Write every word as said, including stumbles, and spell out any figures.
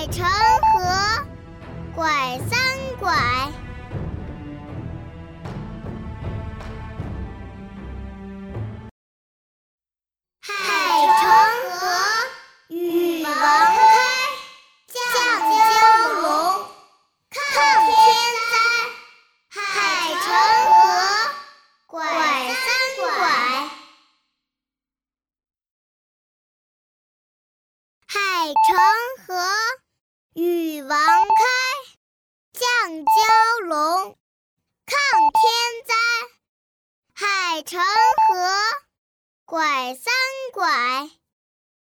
成河，拐三拐。海成河，雨王开，降蛟龙，抗天灾。海成河，拐三拐。海成河，雨王开，降蛟龙，抗天灾。海成河，拐三拐。